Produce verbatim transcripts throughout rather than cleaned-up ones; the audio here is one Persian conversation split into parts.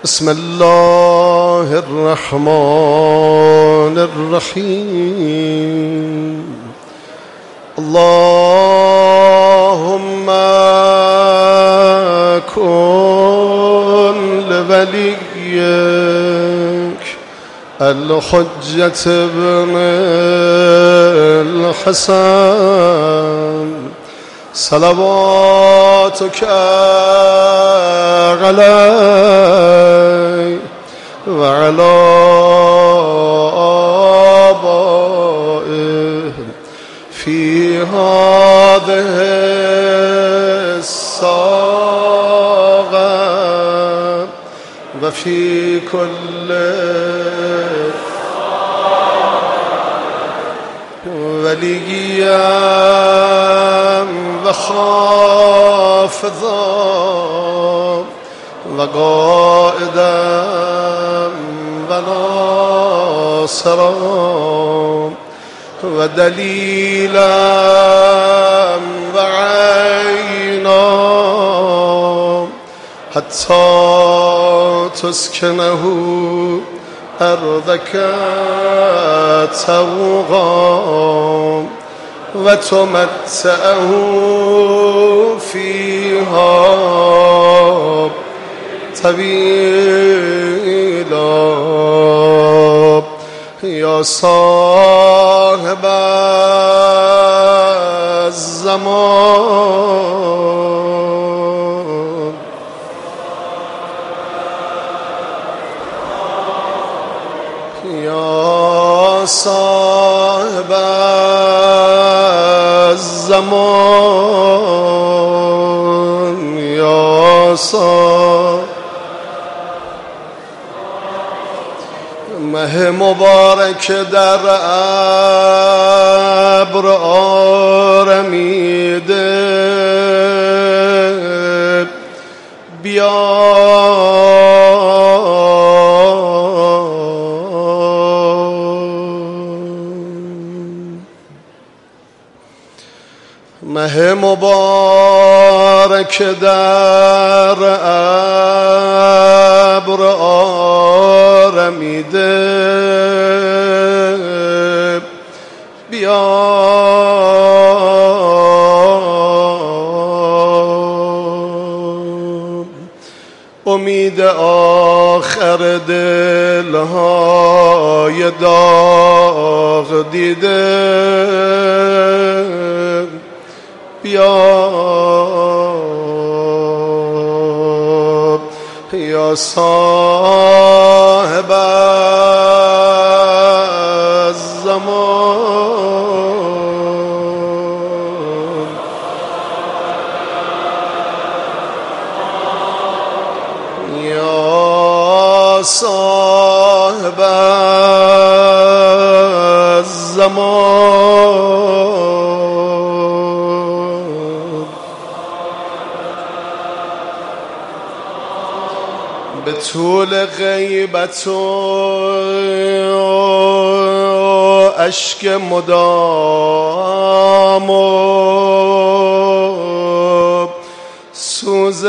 بسم الله الرحمن الرحيم. اللهم كن لوليك الحجة ابن الحسن صلواتك عليه وعلى آبائه في هذه الساعة وفي كل وليا وخافضا وقائدا وناصرا ودليلا وعينا حتى تسكنه أرضك توغا وتمتعه فيها طويلا يا صاحب الزمان يا صاحب الزمان يا صاحب مه مبارک در ابر آرمیده بیا مه مبارک در ابر آرمیده بیا امید آخر دلهای داغ دیده بیا یا صاحب الزمان یا صاحب الزمان به طول غیبت و اشک مدام و سوز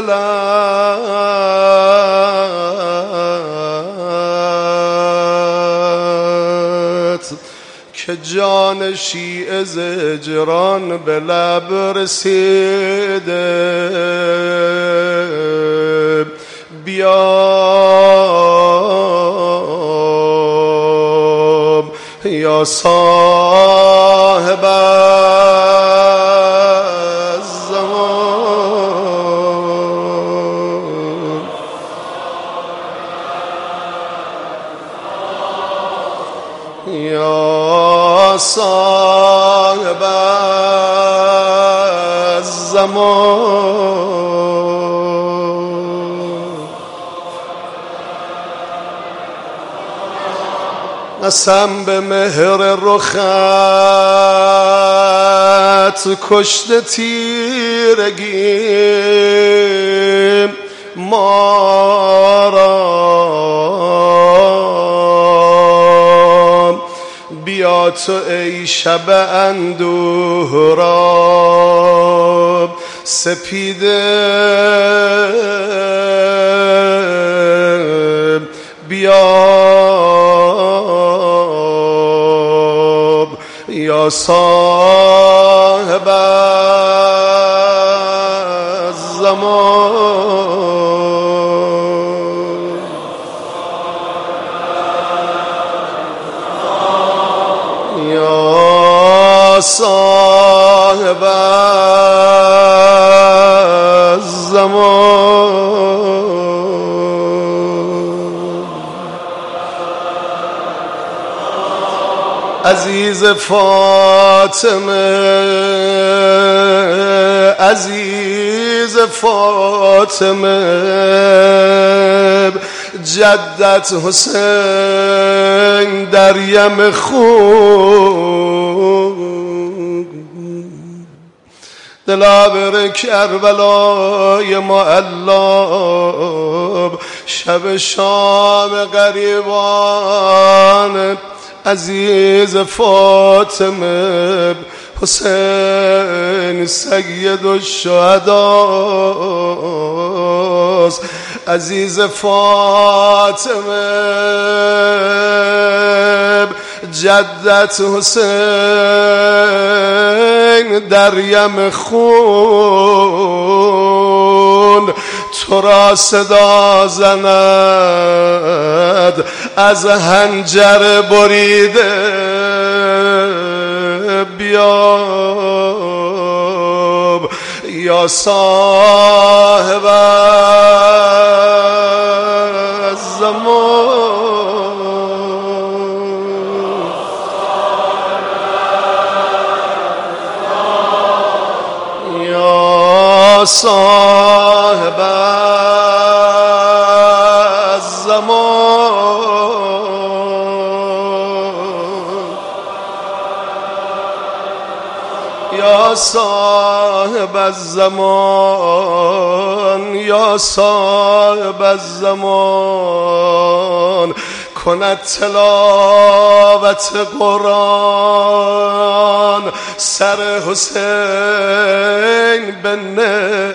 دلت که جان شیعه زجران به لب رسیده بیا یا صاحب الزمان یا صاحب الزمان قسم به مهر رخت کشته تیرگی ما را بیا تو ای شب اندوه را سپیده بیاب یا صاحب الزمان یا صاحب الزمان عزیز فاطمه عزیز فاطمه جدت حسین در یم خون دلاور کربلای معلب شب شام غریبان عزیز فاطمه حسین سید الشهداست عزیز فاطمه جدت حسین در یم خون تو را صدا زند از حنجر بریده بیاب یا صاحب الزمان یا صاحب الزمان یا صاحب الزمان یا صاحب الزمان کند تلاوت قرآن سر حسین بنه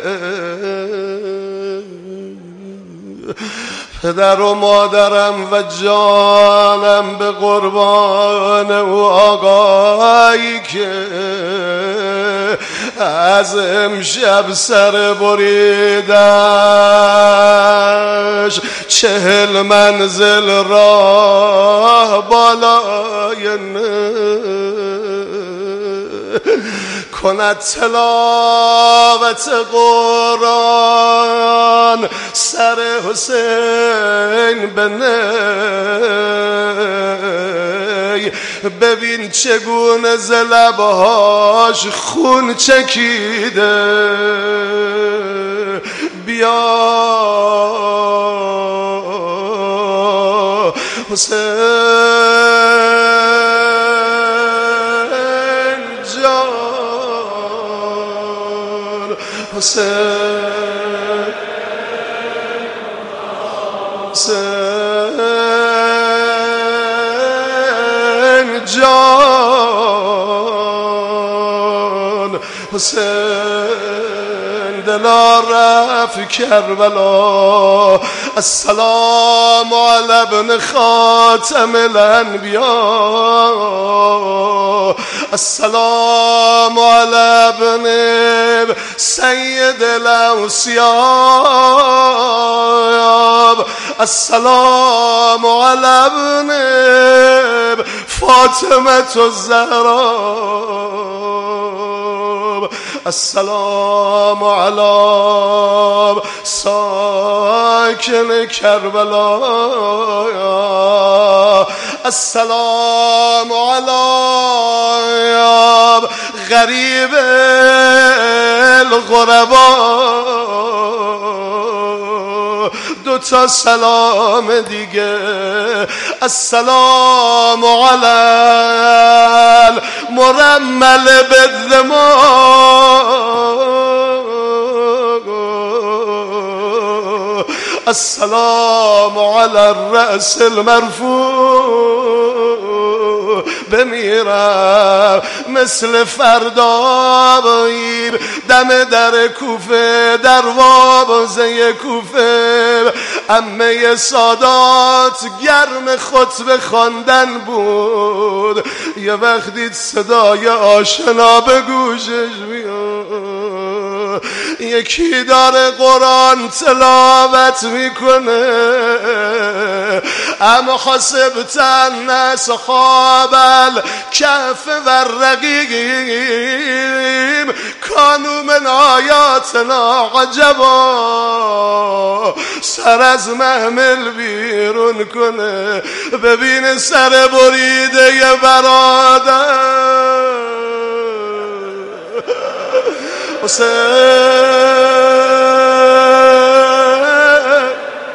پدر و مادرم و جانم به قربان او آقایی که از امشب سر بریدش چهل منزل راه بالای نه کند تلاوت قرآن سر حسین بنه ببین چگونه ز لبهاش خون چکیده بیا حسین حسین حسین جان حسین دلارف کربلا السلام علی ابن خاتم الانبیاء السلام علی ابن سید الاوصیاء السلام علی ابن فاطمه الزهراء السلام علی ساکن کربلا السلام علی غریب الغربا دو تا سلام دیگه السلام علی المرمل بالدماء السلام علی الرأس المرفوع بمیرم مثل فردایی دم در کوفه دروازه کوفه عمه سادات گرم خطبه خواندن بود یه وقتی صدای آشنا به گوشش میاد یکی داره قرآن تلاوت میکنه اما حسبت ان اصحاب الکهف والرقیم کانوا من آیاتنا عجبا سر از محمل بیرون کنه ببین سر بریده یه برادر حسین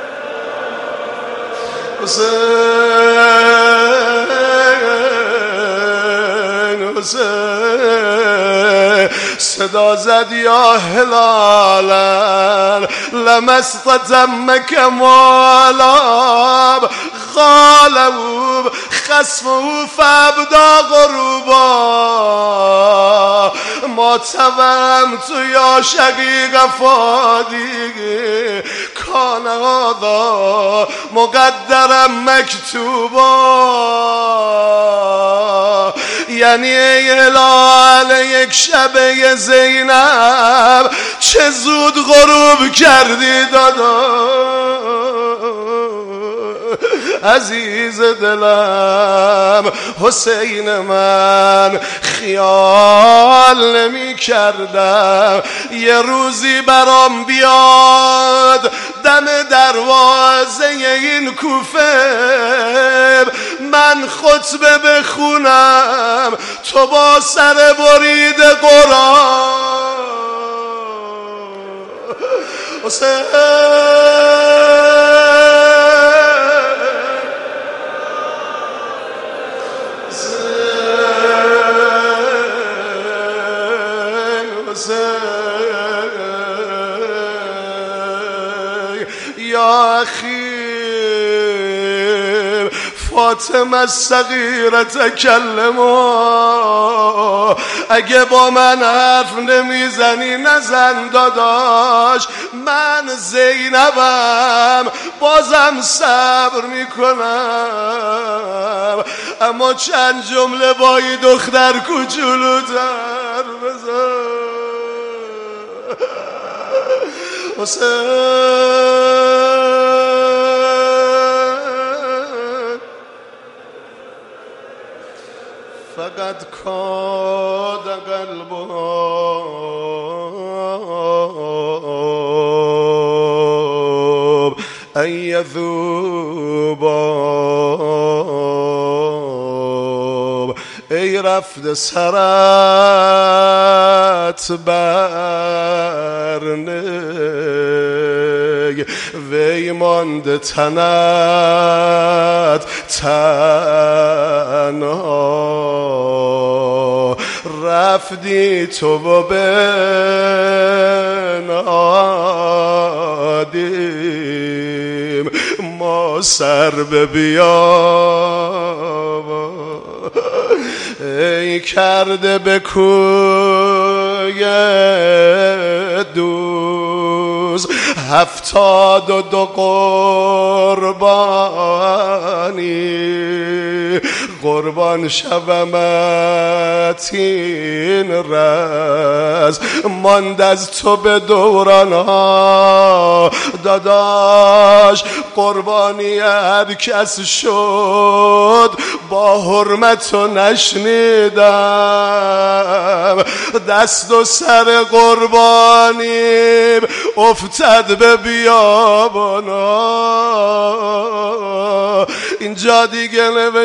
حسین حسین صدا زد یا هلالا لمست دمک مالاب غالب خصمه فابدا غروبا ما تومت یا شقیق فادی کان هذا مقدرم مکتوبا یعنی ای هلال یک شبه زینب چه زود غروب کردی دادا عزیز دلم حسین من خیال نمی کردم یه روزی برام بیاد دم دروازه این کوفه من خطبه بخونم تو با سر برید قرآن حسین یا اخی فاطمه الصغیره تکلما اگه با من حرف نمیزنی نزن داداش من زینبم بازم صبر میکنم اما چند جمله با این دختر کوچولوتر بزن حسین فقط کاد قلبها ان یذوبا ای رفت سرت برنه وی مانده تنت تنها رفتی تو و بنادیم ما سر ببیام ای کرده به کوی دوز هفتاد و دو قربانی قربان شومت این رز ماند از تو به دوران ها داداش قربانی هر کس شد با حرمت و نشنیدم دست و سر قربانی افتد به بیابانا اینجا دیگه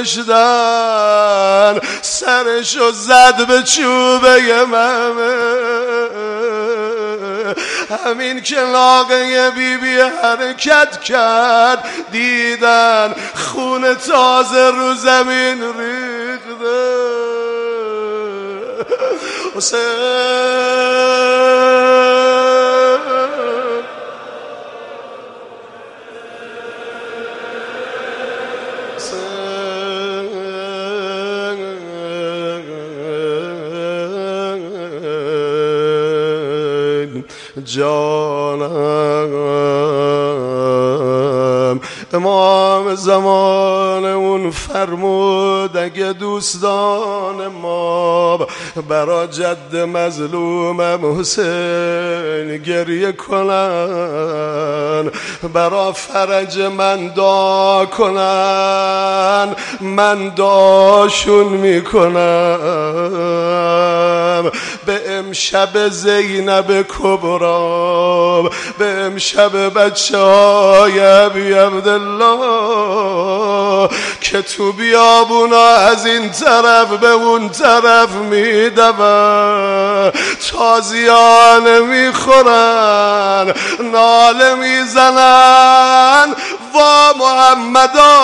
نوشتن سرشو زد به چوبه ممه همین که لاغه بی بی حرکت کرد دیدن خون تازه رو زمین ریخته حسین جانم. امام زمانمون فرمود اگه دوستان ما برا جد مظلومم حسین گریه کنن، برا فرج من دعا کنن، من دعاشون میکنم. به امشب زینب کبرا، به امشب بچه های ابی عبدالله که تو بیابونا از این طرف به اون طرف میدون، تازیانه میخورن، ناله میزنن، وا محمدا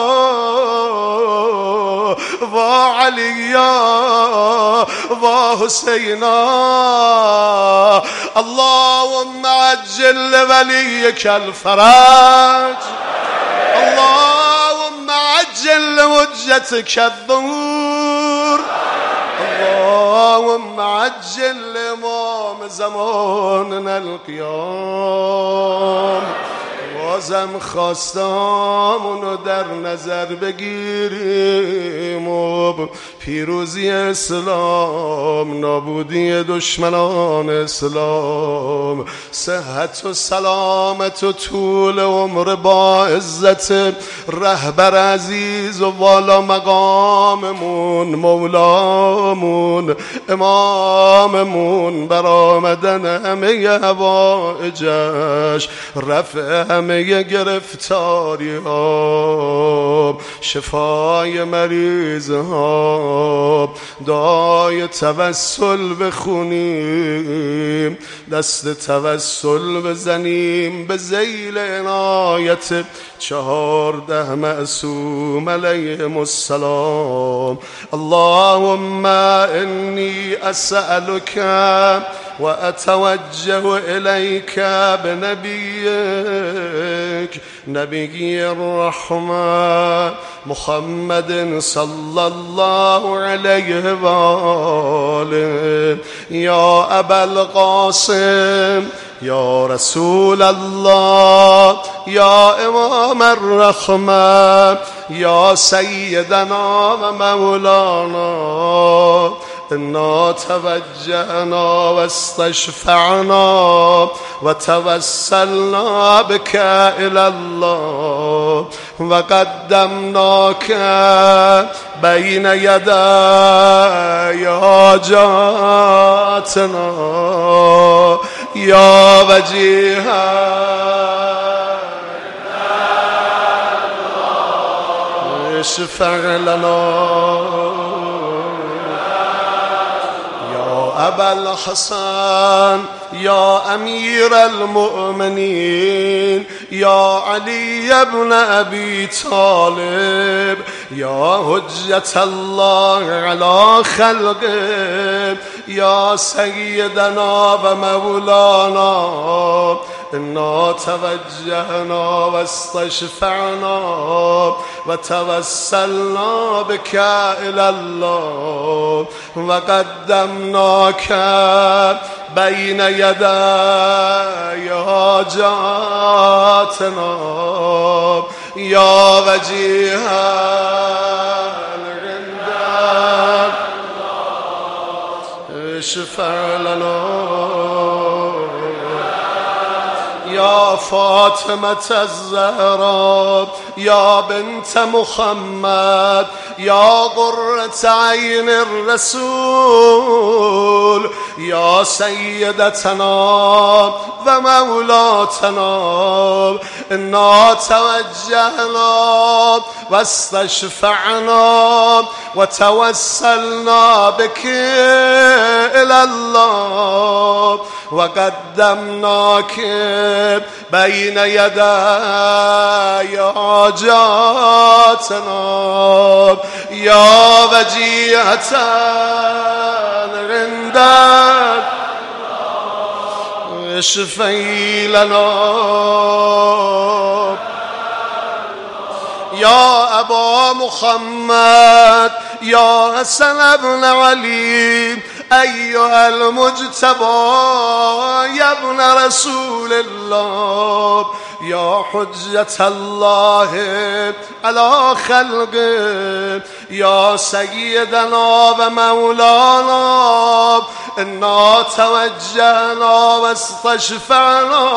وا علیا وا حسینا، اللهم عجل ولیک الفرج، اللهم عجل حجتک الظهور، اللهم عجل امام زماننا القیام. بازم خواستامونو در نظر بگیریم و پیروزی اسلام، نابودی دشمنان اسلام، صحت و سلامت و طول عمر با عزت رهبر عزیز و والا مقاممون، مولامون، اماممون، برآمدن همه حوائجش، رفع همه گرفتاری ها، شفای مریض ها، دعای توسل بخونیم، دست توسل بزنیم به ذیل عنایت چهارده معصوم علیهم السلام. اللهم انی اسألک و اتوجه الیک بنبیک نبی الرحمة محمد صلی الله علیه و آله. یا ابا القاسم، یا رسول الله، یا امام الرحمة، یا سیدنا و مولانا، انا توجهنا و استشفعنا و توسلنا بك الى الله و قدمناك بین یدی حاجاتنا یا وجیها اشفع لنا ابا الحسن، یا امیر المؤمنین، یا علی ابن ابی طالب، یا حجت الله علی خلقه، یا سیدنا و مولانا، انا توجهنا و استشفعنا و توسلنا بك الى الله و قدمناك بین یدی حاجاتنا یا وجیها الغندر اشفع لنا یا فاطمة الزهراء، یا بنت محمد، یا قرة عین الرسول، یا سیدتنا و مولاتنا، انا توجهنا و استشفعنا و توسلنا بك الى الله و قدمناك بین یدی حاجاتنا یا وجیهة الغندر اشفعی لنا یا ابا محمد، یا حسن ابن علی، أيها المجتبى يا ابن رسول الله يا حجة الله على خلقه يا سيدنا ومولانا إنا توجهنا واستشفعنا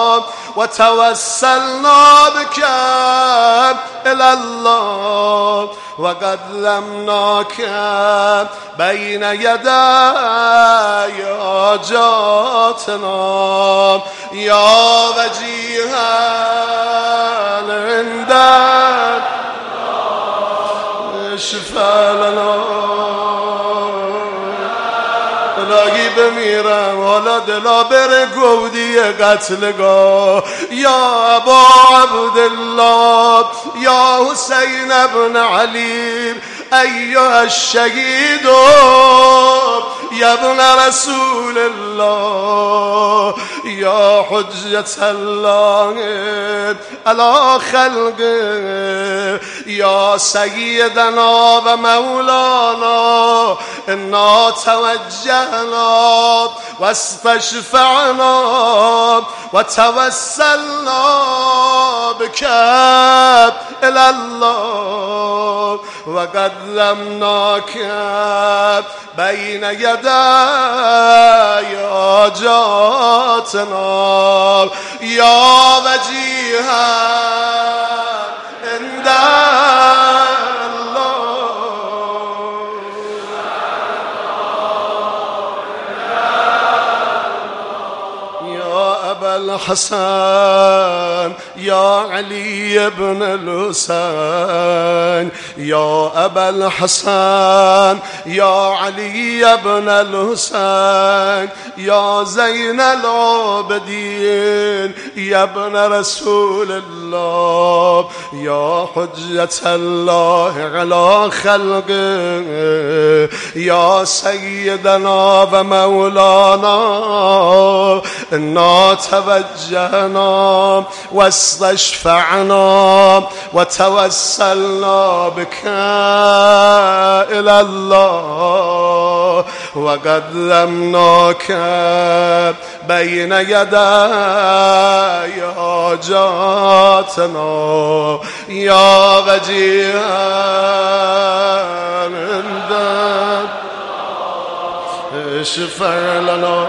وتوسلنا بك إلى الله وقدمناك بين يدي حاجاتنا يا وجيها عندك اشفع لنا الهی بمیرم حالا دلا بره گودی قتلگاه یا ابا عبدالله یا حسین ابن علی ایها الشهید یا ابن رسول الله یا حجة الله على خلقه یا سیدنا و مولانا انا توجهنا واستشفعنا وتوسلنا بك إلى الله وقدمناك بين يدي حاجاتنا يا وجيها عند الحسن يا علي بن الحسين يا أبا الحسن يا علي بن الحسين يا زين العابدين يا ابن رسول الله يا حجة الله على خلقه يا سيدنا ومولانا إنا توجهنا واستشفعنا وتوسلنا بك إلى الله وقدمناك بين يدي حاجاتنا يا وجيها عندك اشفع لنا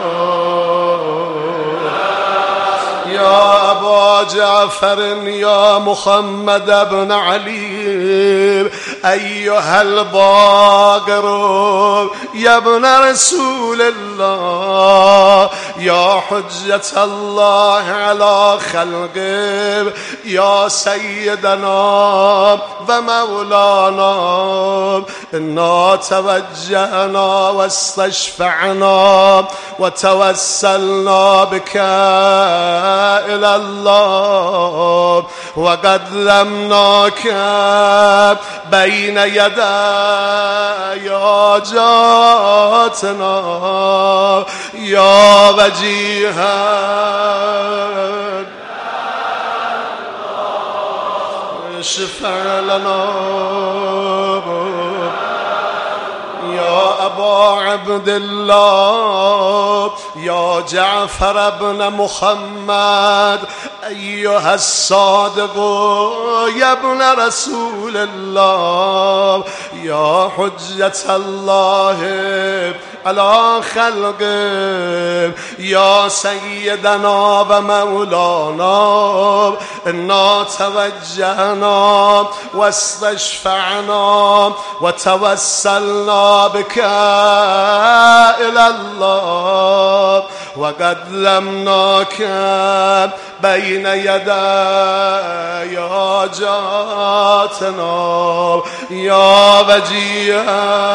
يا أبا جعفر يا محمد بن علي أيها الباقر يا ابن رسول الله يا حجة الله على خلقه يا سيدنا ومولانا إنا توجهنا واستشفعنا وتوسلنا بك إلى الله وقدمناك بين يدي حاجاتنا يا وجيها اشفع لنا يا أبا عبد الله يا جعفر بن محمد أيها الصادق يا ابن رسول الله يا حجة الله على خلقه يا سيدنا ومولانا إنا توجهنا واستشفعنا وتوسلنا بك إلى الله وقدمناك بين يدي حاجاتنا يا وجيها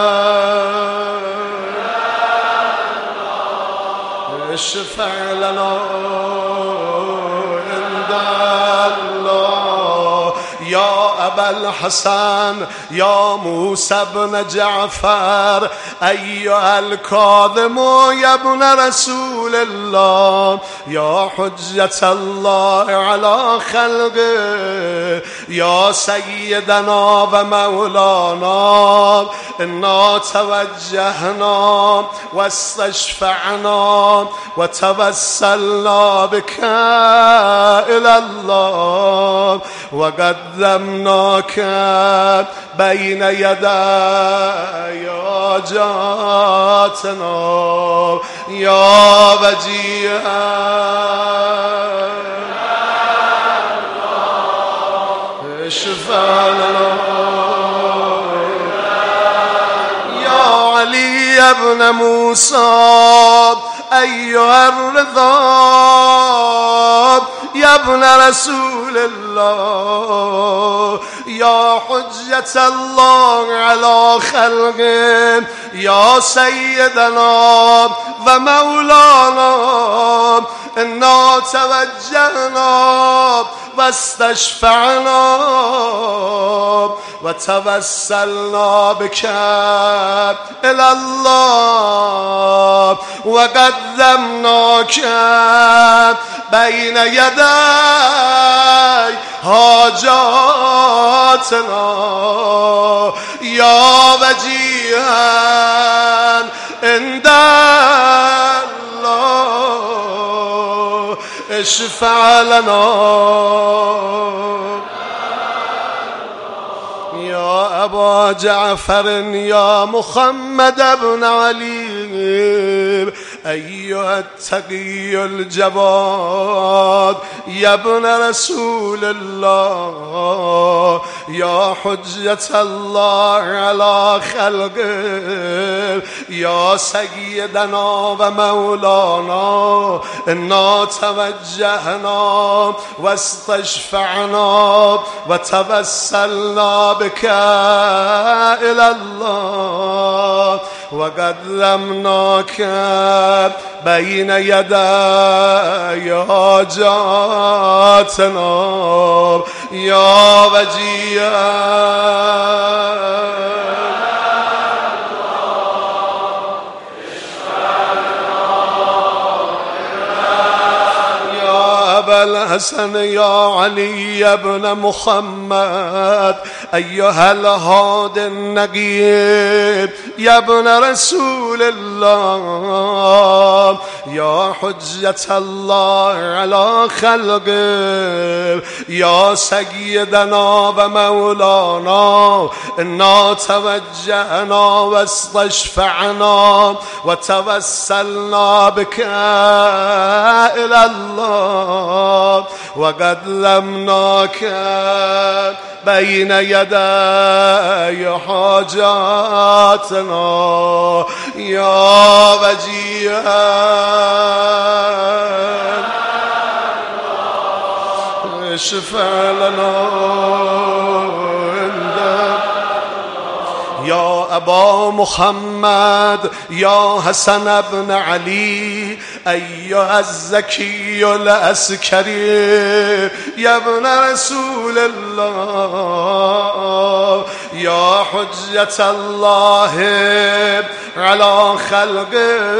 اشفع لنا عند الله يا أبا الحسن يا موسى بن جعفر أيها الكاظم يا ابن رسول الله يا حجة الله على خلقه يا سيدنا ومولانا إنا توجهنا واستشفعنا وتوسلنا بك إلى الله وقدمناك بين يدي حاجاتنا يا وجيها اشفع لنا يا علي يا ابن موسى أيها الرضا يا ابن رسول الله يا حجة الله على خلقه يا سيدنا ومولانا إنا توجهنا واستشفعنا وتوسلنا بك إلى الله وقدمناك بين يدي حاجاتنا يا وجيها عند الله اشفع لنا يا أبا جعفر يا محمد بن علي أيها التقي الجواد يا ابن رسول الله يا حجة الله على خلقه يا سيدنا ومولانا إنا توجهنا واستشفعنا وتوسلنا بك إلى الله وقدمناك بين يدي حاجاتنا يا وجيها الحسن يا علي يا ابن محمد أيها الهادي النقيب يا ابن رسول الله يا حجة الله على خلقه يا سيدنا ومولانا إنا توجهنا واستشفعنا وتوسلنا بك إلى الله وقدمناك بين يدي حاجاتنا يا وجيها اشفع لنا يا أبا محمد يا حسن بن علي أيها الزكي العسكري يا ابن رسول الله يا حجة الله على خلقه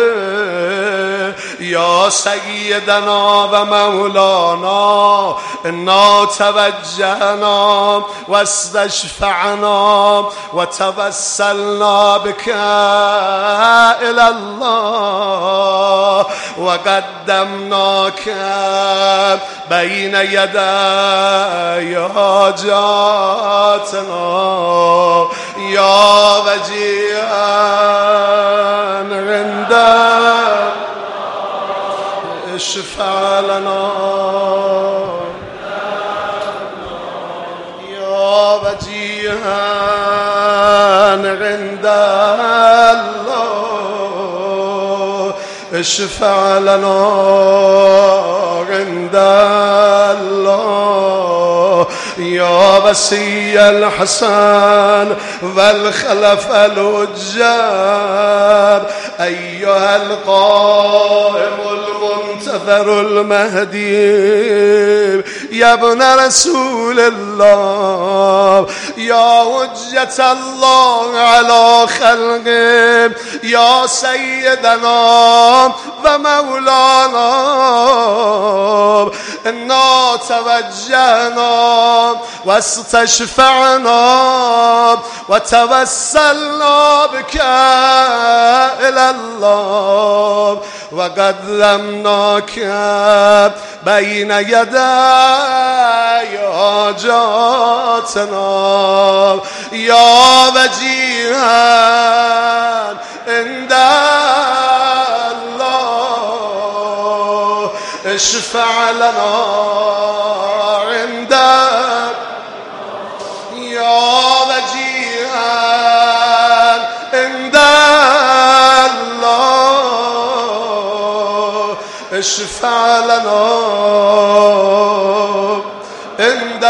يا سيدنا ومولانا إنا توجهنا واستشفعنا وتوسلنا بك إلى الله وقدمناك بين يدي حاجاتنا يا وجيها عندك اشفع لنا يا وجيها عند الله اشفع لنا عند الله يا وصي الحسن والخلف الوجار أيها القائم المنتظر المهدي یا ابن رسول الله یا حجت الله علی خلقه یا سیدنا و مولانا انا توجهنا و استشفعنا و توسلنا بك الى الله و قدمناك بین یدی حاجاتنا یا وجیها عند الله اشفع لنا عند یا وجیها عند الله اشفع لنا عند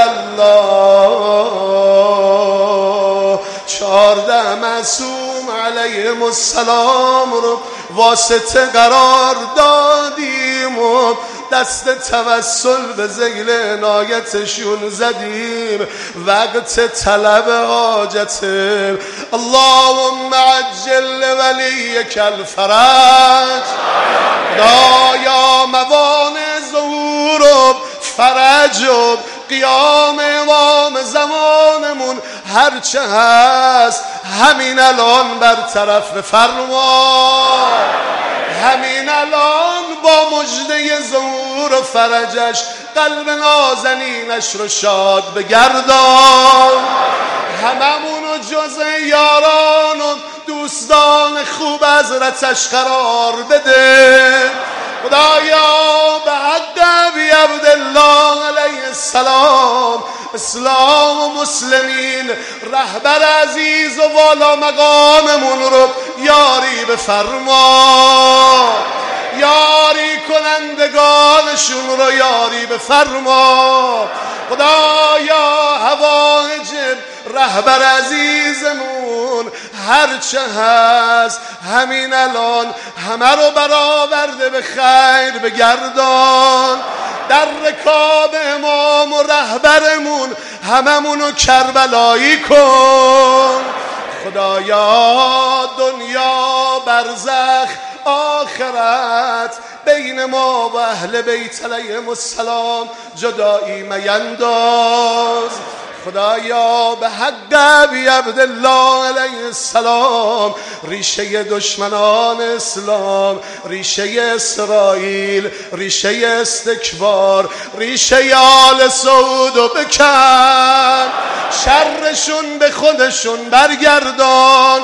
الله. چارده معصوم علیهم السلام رو واسطه قرار دادیم و دست توسل به ذیل عنایتشون زدیم وقت طلب حاجت. اللهم عجل ولیک الفرج. خدایا موانع ظهور و فرج و قیام امام زمانمون هرچه هست همین الان برطرف بفرما. همین الان با مژده ظهور و فرجش قلب نازنینش رو شاد بگردان. هممونو جز یاران و دوستان خوب حضرتش قرار بده. خدایا به حق ابی عبدالله علیه السلام اسلام و مسلمین رهبر عزیز و والا مقاممون رو یاری بفرما. یاری کنندگانشون رو یاری بفرما. خدایا حوائج رهبر عزیزمون هرچه هست همین الان همه رو برآورده به خیر بگردان. در رکاب امام و رهبرمون هممونو کربلایی کن. خدایا دنیا برزخ آخرت بین ما و اهل بیت علیهم السلام جدایی مینداز. خدایا به حق ابی عبدالله علیه السلام ریشه دشمنان اسلام، ریشه اسرائیل، ریشه استکبار، ریشه آل سعود و بکن. شرشون به خودشون برگردان.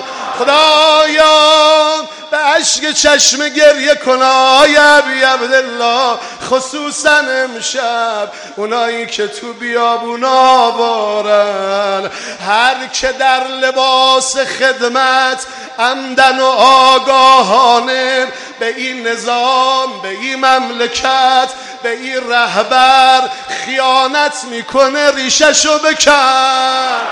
خدایا به اشک چشم گریه کن آی ابی عبدالله، خصوصا امشب اونایی که تو بیابونا بارن، هر که در لباس خدمت عمدن و آگاهانه به این نظام، به این مملکت، به این رهبر خیانت میکنه ریششو بکن.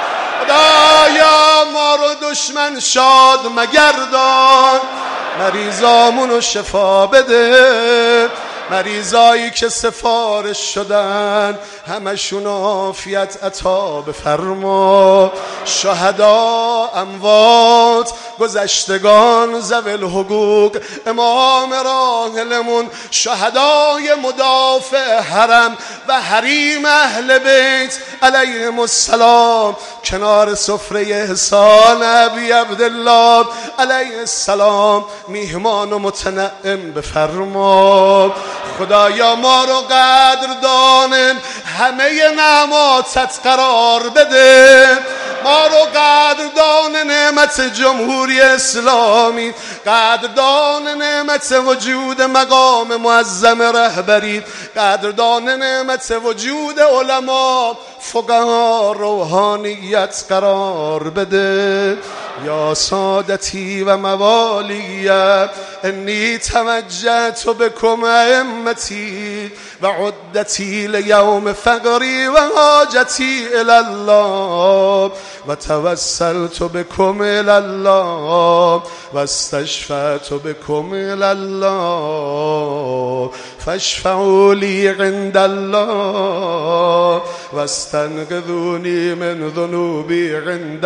خدایا ما رو دشمن شاد مگردان. مریضامونو شفا بده. مریضایی که سفارش شدن همشون عافیت عطا بفرما. شهدا، اموات، گذشتگان، ذوی الحقوق، امام راحلمون، شهدای مدافع حرم و حریم اهل بیت علیهم السلام کنار سفره احسان ابی عبدالله علیه السلام میهمان و متنعم بفرما. خدایا ما رو قدردان همه نعماتت قرار بده. ما رو قدردان نعمت جمهوری اسلامی، قدردان نعمت وجود مقام معظم رهبری، قدردان نعمت وجود علما، فقها، روحانیت قرار بده. یا سادتی و موالی انی توجهت بکم ائمتی وعدتي ليوم فقري وحاجتي إلى الله وتوسلت بكم إلى الله واستشفعت بكم إلى الله فاشفعوا لي عند الله واستنقذوني من ذنوبي عند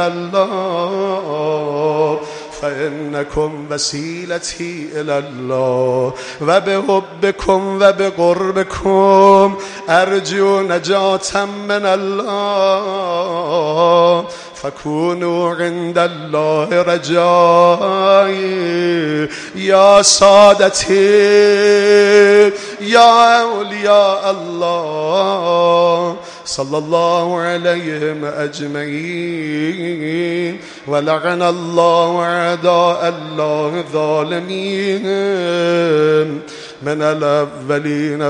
الله فإنكم وسيلتي إلى الله وبحبكم وبقربكم أرجو نجاة من الله فكونوا عند الله رجائي يا سادتي يا أولياء الله صلى الله عليهم أجمعين ولعن الله أعداء الله الظالمين من الأولين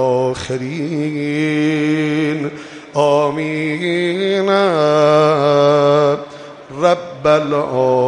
والآخرين آمين رب العالمين.